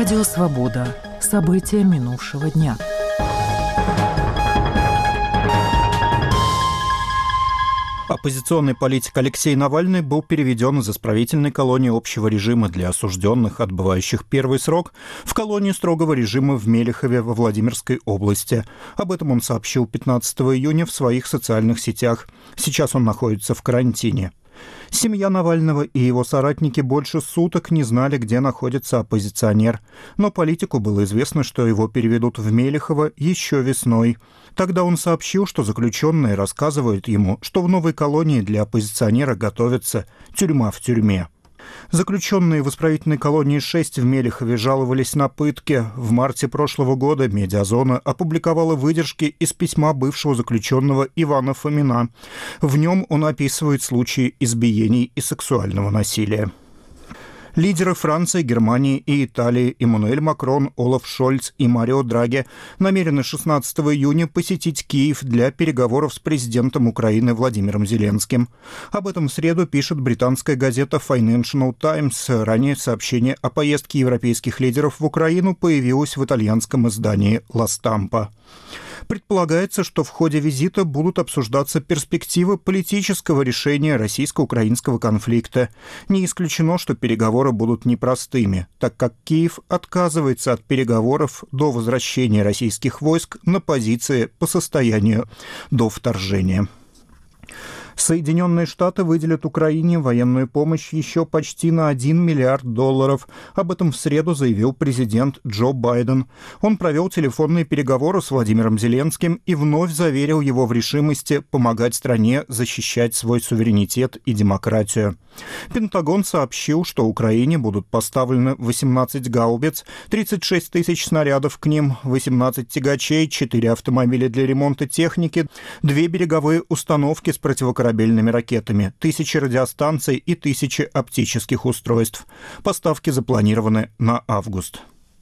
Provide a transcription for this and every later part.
Радио «Свобода». События минувшего дня. Оппозиционный политик Алексей Навальный был переведен из исправительной колонии общего режима для осужденных, отбывающих первый срок, в колонию строгого режима в Мелехове во Владимирской области. Об этом он сообщил 15 июня в своих социальных сетях. Сейчас он находится в карантине. Семья Навального и его соратники больше суток не знали, где находится оппозиционер. Но политику было известно, что его переведут в Мелехово еще весной. Тогда он сообщил, что заключенные рассказывают ему, что в новой колонии для оппозиционера готовится тюрьма в тюрьме. Заключенные в исправительной колонии 6 в Мелехове жаловались на пытки. В марте прошлого года «Медиазона» опубликовала выдержки из письма бывшего заключенного Ивана Фомина. В нем он описывает случаи избиений и сексуального насилия. Лидеры Франции, Германии и Италии Эммануэль Макрон, Олаф Шольц и Марио Драги намерены 16 июня посетить Киев для переговоров с президентом Украины Владимиром Зеленским. Об этом в среду пишет британская газета Financial Times. Ранее сообщение о поездке европейских лидеров в Украину появилось в итальянском издании «Ла Стампа». Предполагается, что в ходе визита будут обсуждаться перспективы политического решения российско-украинского конфликта. Не исключено, что переговоры будут непростыми, так как Киев отказывается от переговоров до возвращения российских войск на позиции по состоянию до вторжения. Соединенные Штаты выделят Украине военную помощь еще почти на $1 миллиард. Об этом в среду заявил президент Джо Байден. Он провел телефонные переговоры с Владимиром Зеленским и вновь заверил его в решимости помогать стране защищать свой суверенитет и демократию. Пентагон сообщил, что Украине будут поставлены 18 гаубиц, 36 тысяч снарядов к ним, 18 тягачей, 4 автомобиля для ремонта техники, 2 береговые установки с противокорабельными ракетами, 1000 радиостанций и 1000 оптических устройств. Поставки запланированы на август.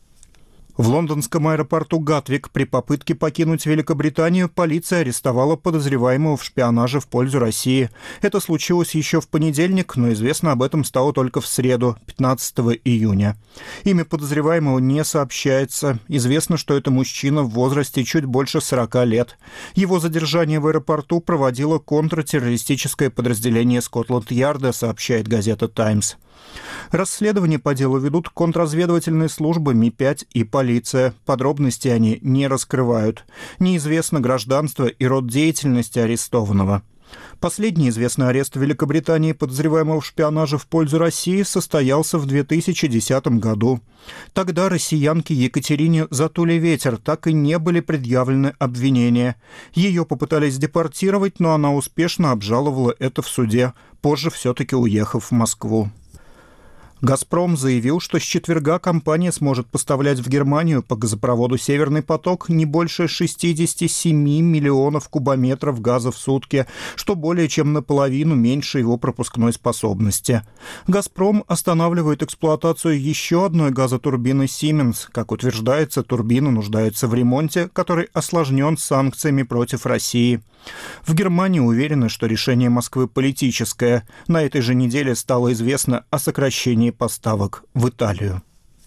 В лондонском аэропорту Гатвик при попытке покинуть Великобританию полиция арестовала подозреваемого в шпионаже в пользу России. Это случилось еще в понедельник, но известно об этом стало только в среду, 15 июня. Имя подозреваемого не сообщается. Известно, что это мужчина в возрасте чуть больше 40 лет. Его задержание в аэропорту проводило контртеррористическое подразделение Скотланд-Ярда, сообщает газета «Таймс». Расследование по делу ведут контрразведывательные службы Ми-5 и полиция. Подробности они не раскрывают. Неизвестно гражданство и род деятельности арестованного. Последний известный арест в Великобритании подозреваемого в шпионаже в пользу России состоялся в 2010 году. Тогда россиянке Екатерине Затуле-Ветер так и не были предъявлены обвинения. Ее попытались депортировать, но она успешно обжаловала это в суде, позже все-таки уехав в Москву. «Газпром» заявил, что с четверга компания сможет поставлять в Германию по газопроводу «Северный поток» не больше 67 миллионов кубометров газа в сутки, что более чем наполовину меньше его пропускной способности. «Газпром» останавливает эксплуатацию еще одной газотурбины Siemens. Как утверждается, турбина нуждается в ремонте, который осложнен санкциями против России. В Германии уверены, что решение Москвы политическое. На этой же неделе стало известно о сокращении поставок в Италию.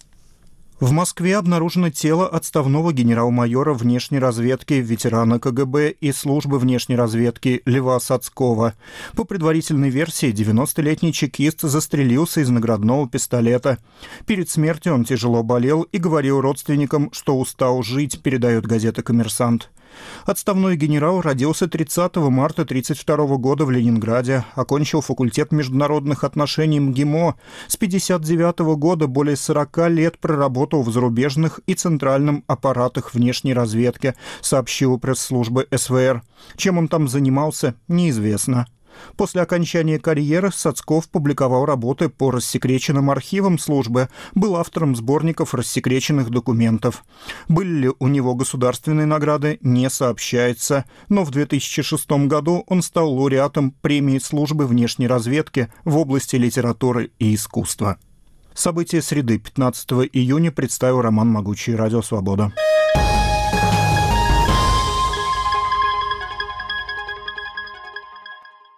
В Москве обнаружено тело отставного генерал-майора внешней разведки, ветерана КГБ и службы внешней разведки Льва Сацкова. По предварительной версии, 90-летний чекист застрелился из наградного пистолета. Перед смертью он тяжело болел и говорил родственникам, что устал жить, передает газета «Коммерсант». Отставной генерал родился 30 марта 1932 года в Ленинграде, окончил факультет международных отношений МГИМО. С 1959 года более 40 лет проработал в зарубежных и центральном аппаратах внешней разведки, сообщила пресс-служба СВР. Чем он там занимался, неизвестно. После окончания карьеры Сацков публиковал работы по рассекреченным архивам службы, был автором сборников рассекреченных документов. Были ли у него государственные награды, не сообщается, но в 2006 году он стал лауреатом премии службы внешней разведки в области литературы и искусства. События среды 15 июня представил Роман Могучий, Радио Свобода.